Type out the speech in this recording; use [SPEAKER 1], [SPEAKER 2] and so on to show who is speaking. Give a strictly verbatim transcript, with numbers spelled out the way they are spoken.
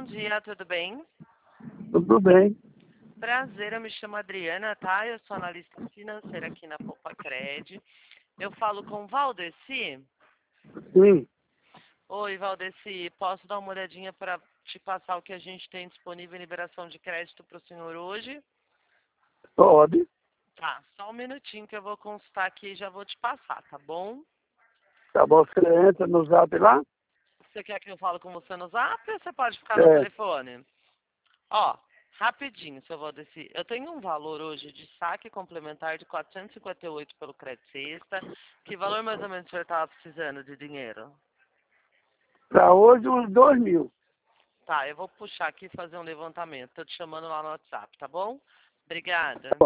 [SPEAKER 1] dia, tudo bem?
[SPEAKER 2] Tudo bem.
[SPEAKER 1] Prazer, eu me chamo Adriana, tá? Eu sou analista financeira aqui na Poupa Cred. Eu falo com o Valdeci.
[SPEAKER 2] Sim,
[SPEAKER 1] Oi, Valdeci, posso dar uma olhadinha para te passar o que a gente tem disponível em liberação de crédito para o senhor hoje?
[SPEAKER 2] pode.
[SPEAKER 1] Tá, só um minutinho que eu vou consultar aqui e já vou te passar, tá bom?
[SPEAKER 2] Tá bom, você entra no zap lá?
[SPEAKER 1] Você quer que eu fale com você no zap ou você pode ficar no
[SPEAKER 2] É,
[SPEAKER 1] telefone? Ó, rapidinho, seu Valdeci. Eu tenho um valor hoje de saque complementar de quatrocentos e cinquenta e oito pelo crédito sexta. Que valor mais ou menos o senhor estava precisando de dinheiro?
[SPEAKER 2] para hoje uns dois mil.
[SPEAKER 1] Tá, eu vou puxar aqui e fazer um levantamento. Tô te chamando lá no WhatsApp, tá bom? Obrigada.